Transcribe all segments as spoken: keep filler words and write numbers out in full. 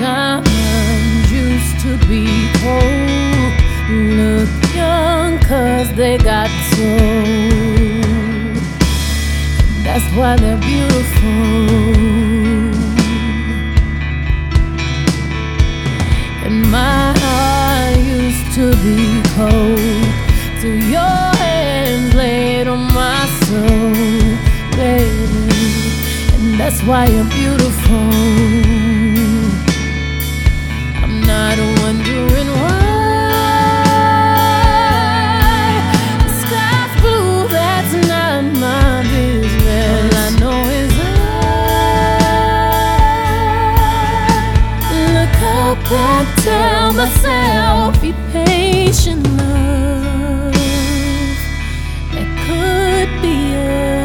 Diamonds used to be cold, look young 'cause they got sold. That's why they're beautiful. And my heart used to be cold till your hands laid on my soul, baby. And that's why you're beautiful. I'm not wondering why the sky's blue, that's not my business. All I know is I look up and tell myself, be patient, love, that could be us.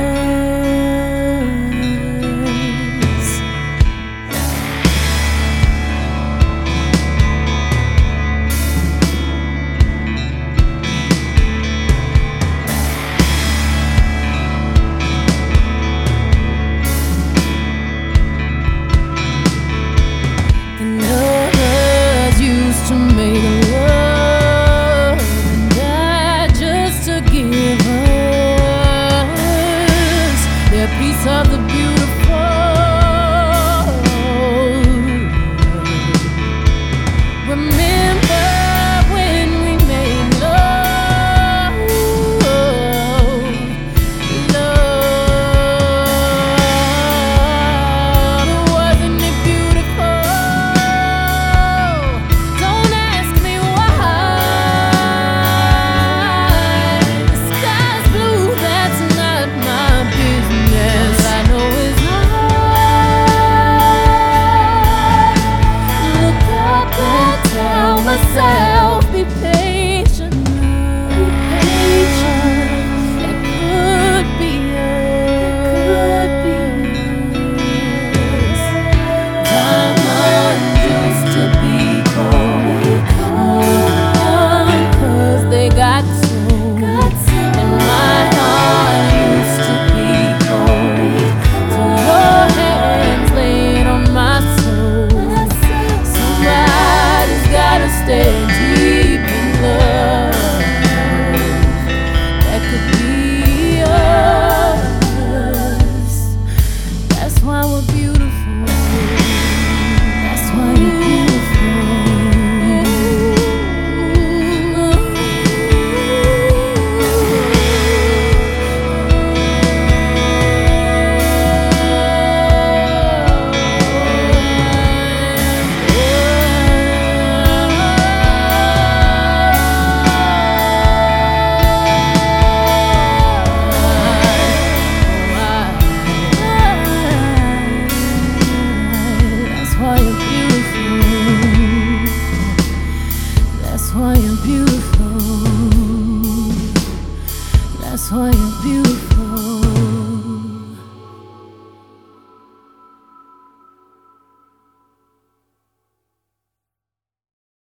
To make love and die just to give us their piece of the beautiful. Remember when we made love, love, wasn't it beautiful? Myself, be patient, love. Be patient. It could be us. It could be us. Diamonds used to be cold, young 'cause they got sold. And my heart used to be cold till your hands laid on my soul. Somebody's gotta stay deep in love that could be us. That's why we're beautiful. That's why you're beautiful. That's why you're beautiful. That's why you're beautiful.